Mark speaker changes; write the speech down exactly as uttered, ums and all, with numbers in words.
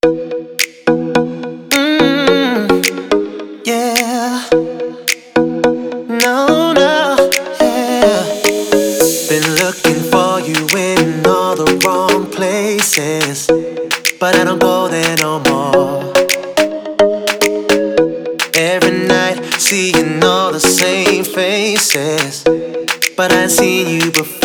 Speaker 1: Mm, yeah. No, no, yeah. Been looking for you in all the wrong places, but I don't go there no more. Every night, seeing all the same faces, but I ain't seen you before.